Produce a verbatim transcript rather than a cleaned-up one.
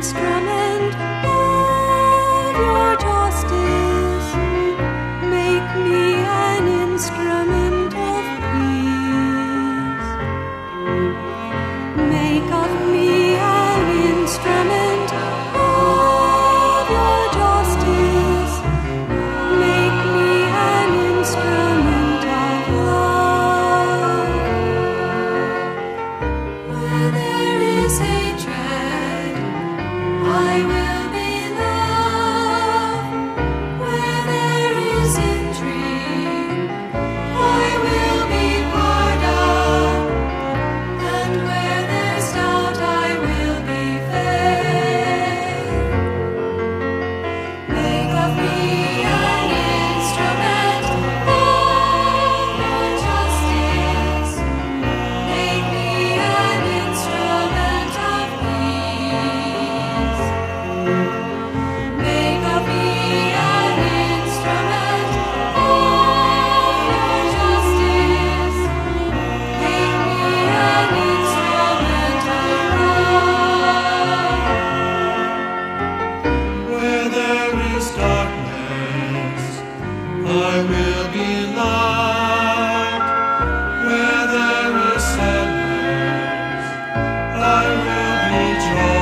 instrument of your justice. Make me an instrument of peace. Make of me an instrument of your justice. Make me an instrument of love. Where there is hatred, I will be love. Where there is intrigue, I will be pardon. And where there's doubt, I will be faith. Make of me an instrument of your justice. Make me an instrument of peace. Make of me an instrument of your justice. Make me an instrument of love. Where there is darkness, I will be light. Where there is sadness, I will be joy.